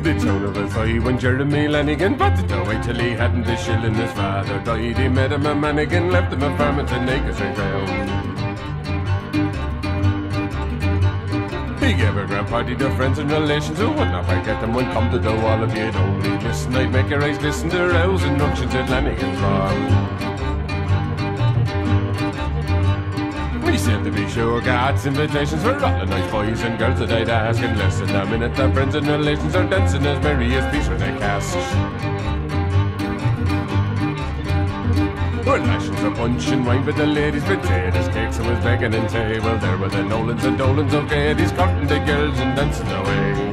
The tone of his eye when Jeremy Lanigan batted away till he hadn't a shilling. His father died, he met him a mannigan, left him a farm at the Nakers and Crown. He gave a grand party to friends and relations who would not forget them when come to the wall. If you'd only listen, I'd make your eyes listen to rows and ructions at Lanigan's Farm. We said to be sure God's invitations for all the nice boys and girls that I'd ask, and less than a minute the friends and relations are dancing as merry as peace when they cast. Well, lashings of punch and wine with the ladies, potatoes, cakes, and was begging and tay. Well, there were the Nolans and Dolans of Gaiety, courting the girls and dancing away.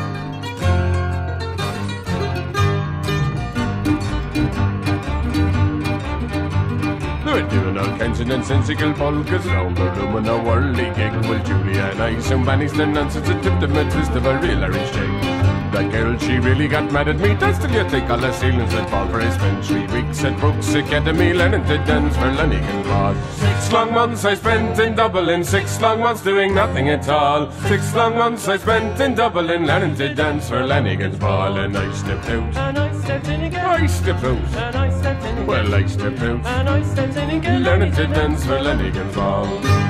Doing all kinds of nonsensical polkas round the room in a whirly gig. Well, Julia and I soon banished their nonsense and tipped them a twist of a real Irish jig. That girl, she really got mad at me. That's till you think all the ceilings that fall. For I spent 3 weeks at Brooks Academy learning to dance for Lanigan Pod. 6 long months I spent in Dublin, 6 long months doing nothing at all. 6 long months I spent in Dublin learning to dance for Lanigan's Ball. And I stepped out, and I stepped in again, I stepped out, and I stepped in again, well, I stepped out, and I stepped in again, learning to dance for Lanigan's Ball.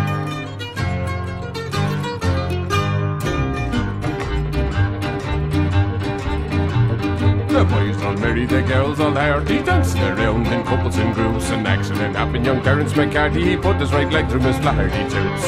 The boys all merry, the girls all hearty, dancing around in couples and groups. An accident happened, young Terence McCarthy, he put his right leg through Miss Flaherty toots.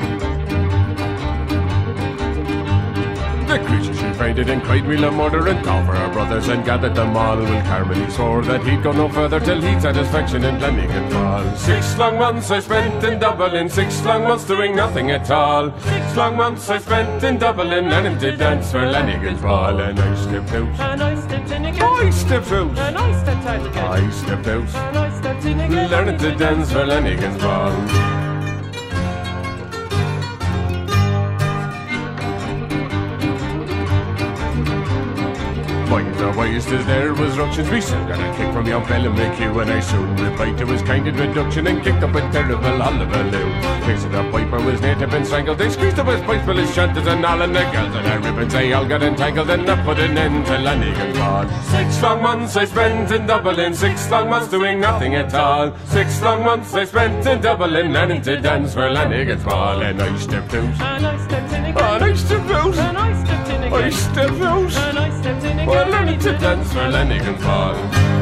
The creature she fainted and cried real murder and called for her brothers and gathered them all. Will Carmody swore that he'd go no further till he'd satisfaction in Lanigan Fall. 6 long months I spent in Dublin, 6 long months doing nothing at all. 6 long months I spent in Dublin learning to dance for Lanigan's Ball. And I stepped out, and I stepped in again, I stepped out, and I stepped out again, I stepped out, and I stepped in again, learning to dance for Lanigan's Ball. The wisest as there was ructions, we soon got a kick from young fella McHugh, and I soon replied to his kind introduction and kicked up a terrible hullabaloo. Case of the piper was native and strangled, they squeezed up his pipes while his chanted and all, and the girls and their ribbons they all got entangled, and that put an end to Lanigan's Ball. 6 long months I spent in Dublin, 6 long months doing nothing at all. 6 long months I spent in Dublin learning to dance for Lanigan's Ball. And I stepped out, and I stepped in again, and I stepped out, and I stepped in again, I stepped out, and I stepped in again, well, learning to dance for Lanigan's Ball.